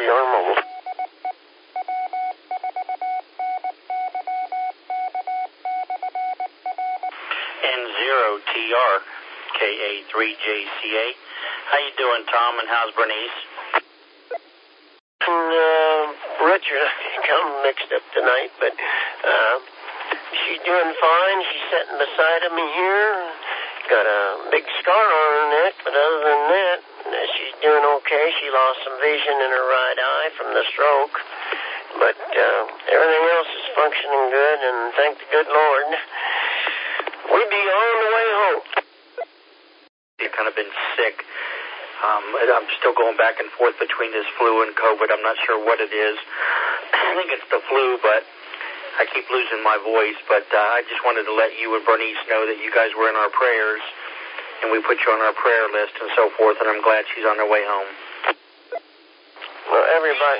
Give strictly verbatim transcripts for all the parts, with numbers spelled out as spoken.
R Mobile. N zero T R K A three J C A. How you doing, Tom, and how's Bernice? And, uh, Richard, I think I'm mixed up tonight, but uh, she's doing fine. She's sitting beside me here. Got a big scar on her neck, but other than that, she's doing okay. She lost some vision in her right eye from the stroke, but uh, everything else is functioning good, and thank the good Lord. We'll be on the way home. You've kind of been sick. Um, I'm still going back and forth between this flu and COVID. I'm not sure what it is. I think it's the flu, but I keep losing my voice. But uh, I just wanted to let you and Bernice know that you guys were in our prayers, and we put you on our prayer list and so forth, and I'm glad she's on her way home. Well, everybody,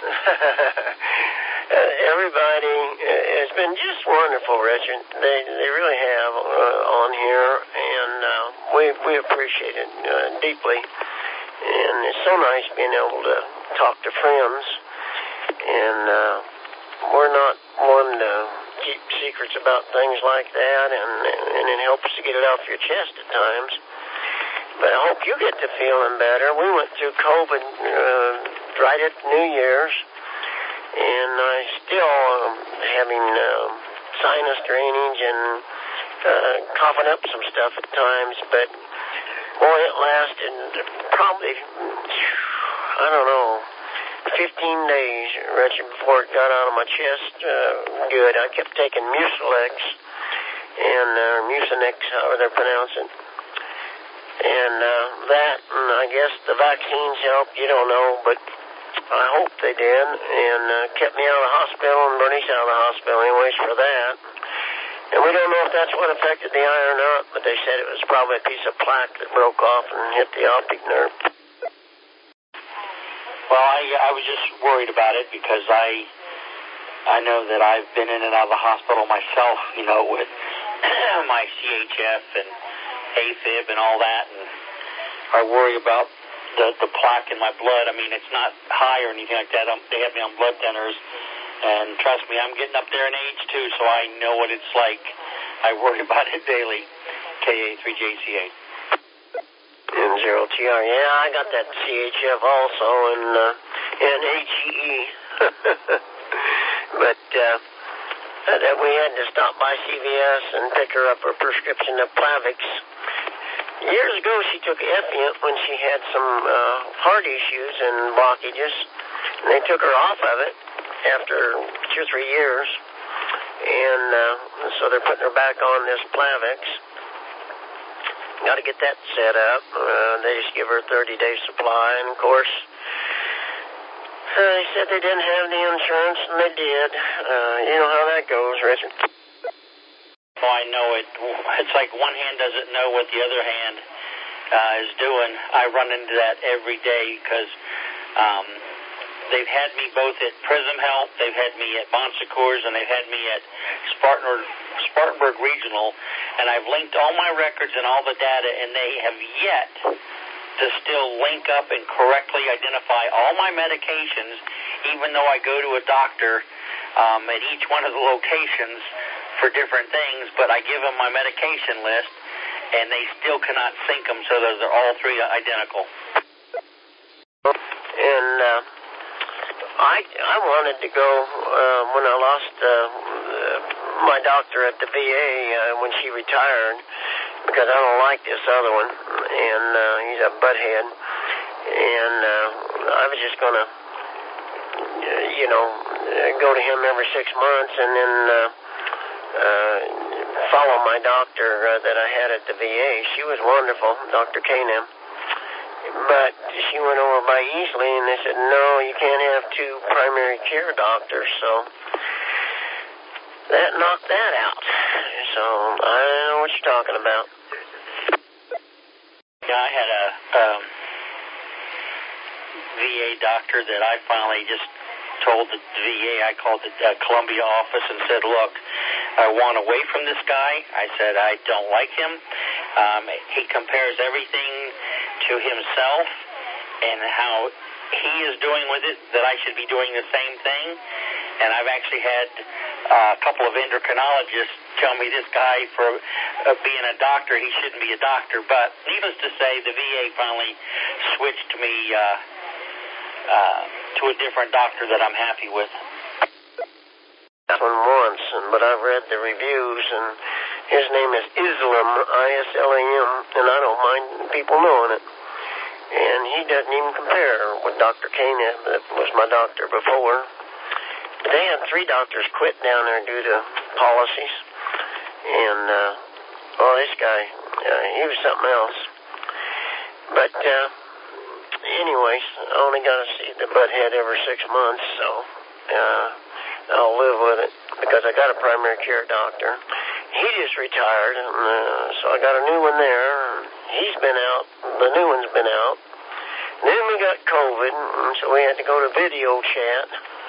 everybody has been just wonderful, Richard. They they really have uh, on here, and uh, we we appreciate it uh, deeply. And it's so nice being able to talk to friends, and uh, we're not one to keep secrets about things like that, and and it helps to get it off your chest at times. But I hope you get to feeling better. We went through COVID uh, right at New Year's, and I still am having uh, sinus drainage and uh, coughing up some stuff at times. But boy, it lasted probably, I don't know, fifteen days, Richard, before it got out of my chest uh, good. I kept taking Mucilex, and uh, Mucinex, however they pronounce it. And uh, that, and I guess the vaccines helped, you don't know, but I hope they did, and uh, kept me out of the hospital and Bernice out of the hospital anyways for that. And we don't know if that's what affected the eye or not, but they said it was probably a piece of plaque that broke off and hit the optic nerve. Well, I, I was just worried about it because I I know that I've been in and out of the hospital myself, you know, with my C H F and AFib and all that, and I worry about the, the plaque in my blood. I mean, it's not high or anything like that. I'm, they have me on blood thinners, and trust me, I'm getting up there in age too, so I know what it's like. I worry about it daily. K A three J C A. N zero T R. Yeah, I got that C H F also, and uh, and H E E. But uh, that we had to stop by C V S and pick her up her prescription of Plavix. Years ago, she took Effient when she had some uh, heart issues and blockages, and they took her off of it after two or three years, and uh, so they're putting her back on this Plavix. Got to get that set up. Uh, they just give her a thirty-day supply, and of course, uh, they said they didn't have the insurance, and they did. Uh, you know how that goes, Richard. Oh, I know it. It's like one hand doesn't know what the other hand uh, is doing. I run into that every day because um, they've had me both at Prism Health, they've had me at Bon Secours, and they've had me at Spartanburg, Spartanburg Regional, and I've linked all my records and all the data, and they have yet to still link up and correctly identify all my medications, even though I go to a doctor um, at each one of the locations for different things, but I give them my medication list, and they still cannot sync them, so those are all three identical. And uh, I I wanted to go uh, when I lost uh, my doctor at the V A uh, when she retired, because I don't like this other one, and uh, he's a butthead, and uh, I was just going to, you know, go to him every six months and then uh, uh, follow my doctor uh, that I had at the V A. She was wonderful, Doctor Kanem. But she went over by Easley, and they said, no, you can't have two primary care doctors, so that knocked that out. So I don't know what you're talking about. Yeah, I had a um, V A doctor that I finally just told the V A, I called the uh, Columbia office and said, look, I want away from this guy. I said, I don't like him. Um, he compares everything to himself and how he is doing with it that I should be doing the same thing. And I've actually had uh, a couple of endocrinologists tell me this guy, for uh, being a doctor, he shouldn't be a doctor. But needless to say, the V A finally switched me uh, uh, to a different doctor that I'm happy with. One once, and, but I've read the reviews, and his name is Islam, I S L A M, and I don't mind people knowing it. And he doesn't even compare with Doctor Kane, that was my doctor before. But they had three doctors quit down there due to policies. And, uh, oh, this guy, uh, he was something else. But, uh, anyways, I only got to see the butthead every six months, so, uh, I'll live with it because I got a primary care doctor. He just retired, and uh, so I got a new one there. He's been out. The new one's been out. And then we got COVID, and so we had to go to video chat.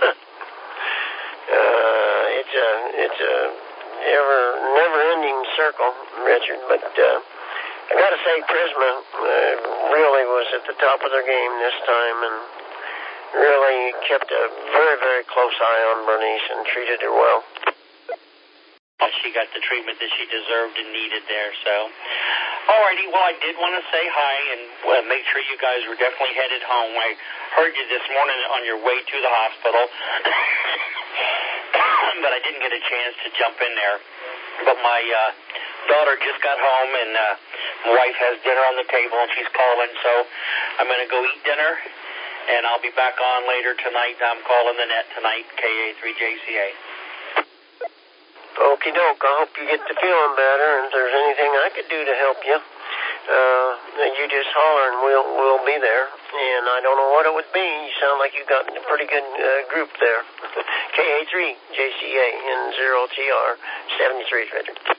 uh, it's a it's a ever never-ending circle, Richard. But uh, I got to say, Prisma uh, really was at the top of their game this time, and really kept a very, very close eye on Bernice and treated her well. She got the treatment that she deserved and needed there, so. Alrighty, well, I did want to say hi and uh, make sure you guys were definitely headed home. I heard you this morning on your way to the hospital, but I didn't get a chance to jump in there. But my uh, daughter just got home, and uh, my wife has dinner on the table, and she's calling, so I'm going to go eat dinner. And I'll be back on later tonight. I'm calling the net tonight, K A three J C A. Okie doke. I hope you get to feeling better. And if there's anything I could do to help you, uh, you just holler and we'll we'll be there. And I don't know what it would be. You sound like you got a pretty good uh, group there. K A three J C A and zero T R seventy-three, Frederick.